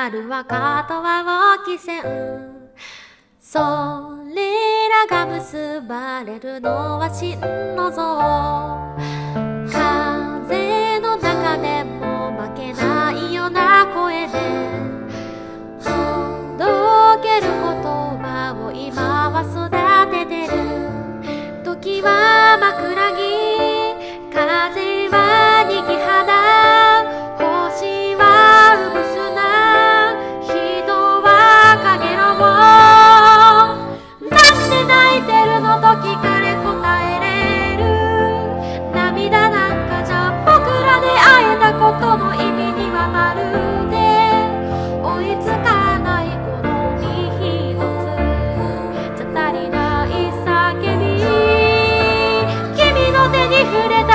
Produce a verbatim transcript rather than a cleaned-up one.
春は片輪を着せん。それらが結ばれるのは真の像。風の中でも負けないような声で届ける言葉を今は育ててる。時は枕木、風は逃げ肌、星はうぶすな、人はかげろう。なんで泣いてるのと聞かれ答えれる。涙なんかじゃ僕らで会えたことの意味にはまるで追いつかない。この身一つじゃ足りない叫び、君の手に触れた